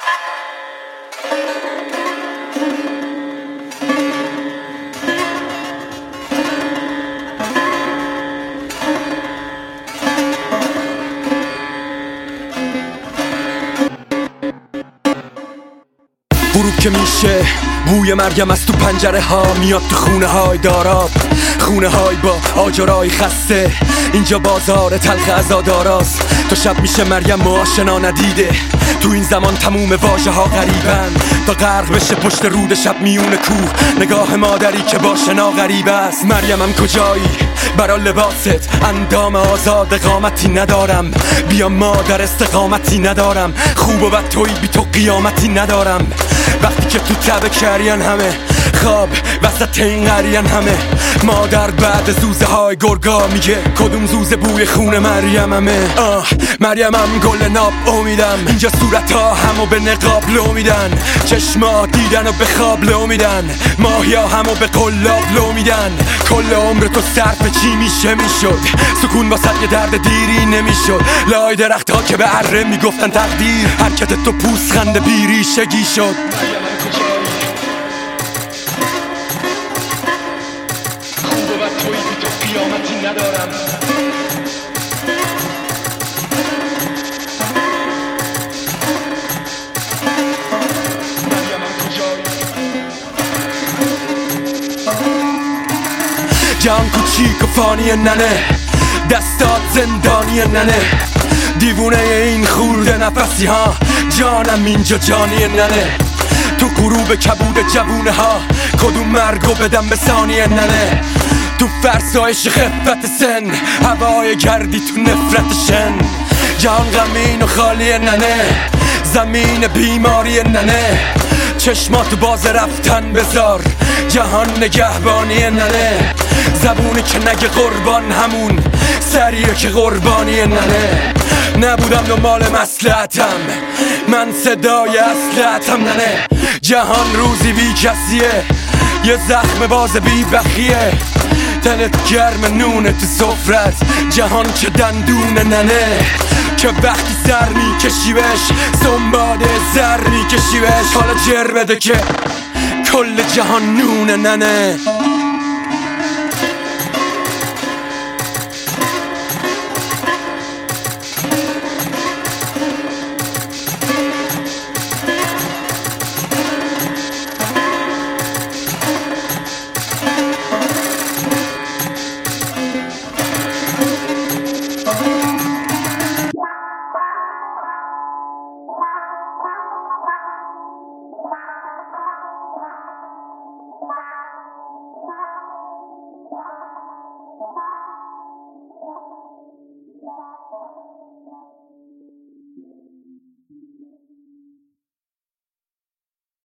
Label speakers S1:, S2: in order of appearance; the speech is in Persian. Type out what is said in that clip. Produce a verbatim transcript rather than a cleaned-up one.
S1: غروب که میشه بوی مرگم از تو پنجره ها میاد تو خونه های داراب، خونه های با آجرای خسته. اینجا بازار تلخ عزاداراست، تا شب میشه مریم ما آشنا ندیده. تو این زمان تموم واژه ها غریبن، تا غرق بشه پشت رود شب میون کوه. نگاه مادری که با شنا غریب است. مریمم کجایی؟ برا لباست اندام آزاد قامتی ندارم. بیا مادر استقامتی ندارم. خوب و بد توی بی تو قیامتی ندارم. وقتی که تو تبه کرین همه خواب وسط این قریان همه. مادر بعد زوزه های گرگا میگه کدوم زوزه بوی خون مریممه. آه مریمم گل ناب امیدم. اینجا صورت ها همو به نقاب لو میدن، چشما دیدن و به خواب لو میدن، ماهیا همو به قلاب لو میدن. کل عمر تو صرف چی میشه میشد؟ سکون واسه یه درد دیری نمیشد. لای درخت ها که به اره میگفتن تقدیر، حرکت تو پوستخند بیریشگی شد. توی بی تو قیامتی ندارم. مریمم کجایی؟ جان کوچیک و فانی ننه، دستات زندانی ننه. دیوونه این خورده نفسی ها، جانم اینجا جانی ننه. تو غروب کبود جوونه ها کدوم مرگو بدم به ثانیه ننه. تو فرسایش خفت سن، هوای گردی تو نفرت شن. جهان غمین و خالی ننه، زمین بیماری ننه. چشماتو باز رفتن بذار، جهان نگهبانی ننه. زبونی که نگه قربان همون سریه که قربانی ننه. نبودم دنبال مصلحتم، من صدای اصلحتم ننه. جهان روزی بی کسیه، یه زخم باز بی بخیه. دلت گرم نونه تو سفرت، جهان چه دندونه ننه. که وقتی سر میکشی بهش سنباده زر میکشی بهش. حالا جر بده که کل جهان نونه ننه.